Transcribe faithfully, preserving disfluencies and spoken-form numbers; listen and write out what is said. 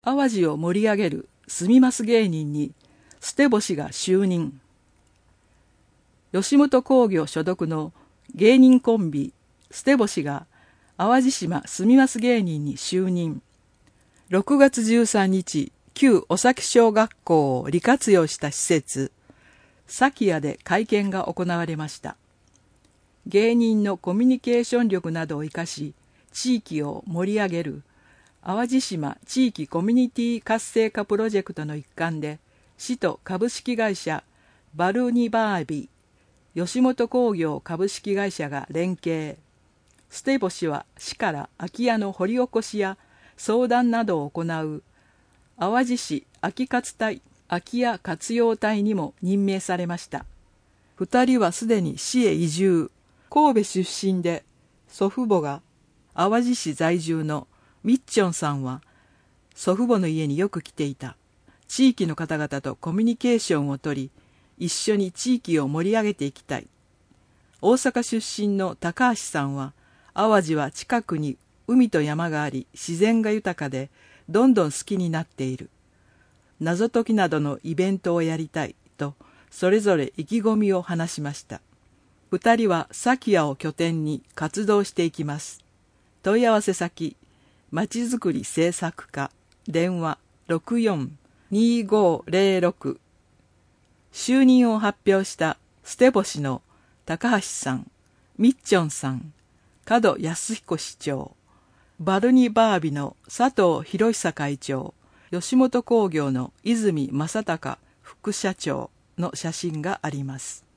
淡路を盛り上げる住みます芸人に捨て星が就任。吉本興業所属の芸人コンビ捨て星が淡路島住みます芸人に就任。ろくがつじゅうさんにち、旧尾崎小学校を利活用した施設サキヤで会見が行われました。芸人のコミュニケーション力などを生かし地域を盛り上げる淡路島地域コミュニティ活性化プロジェクトの一環で、市と株式会社バルニバービ、吉本興業株式会社が連携。捨て星は市から空き家の掘り起こしや相談などを行う淡路市空き活隊空き家活用隊にも任命されました。二人はすでに市へ移住。神戸出身で、祖父母が淡路市在住のみっちょんさんは祖父母の家によく来ていた。地域の方々とコミュニケーションをとり、一緒に地域を盛り上げていきたい。大阪出身の高橋さんは、淡路は近くに海と山があり、自然が豊かで、どんどん好きになっている。謎解きなどのイベントをやりたいと、それぞれ意気込みを話しました。二人はサキヤを拠点に活動していきます。問い合わせ先、まちづくり政策課、電話 ろくよん にーごーぜろろく。就任を発表した捨て星の高橋さん、みっちょんさん、門康彦市長、バルニバービの佐藤博久会長、吉本興業の泉正隆副社長の写真があります。